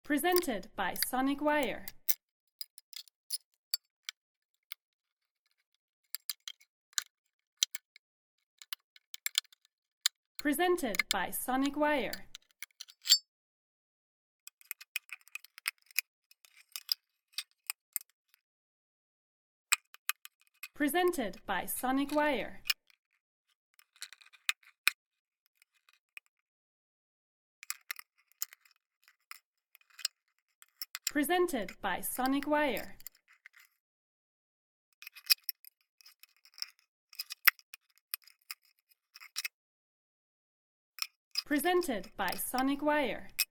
Presented by Sonic Wire. Presented by Sonic Wire. Presented by Sonic Wire. Presented by Sonic Wire. Presented by Sonic Wire.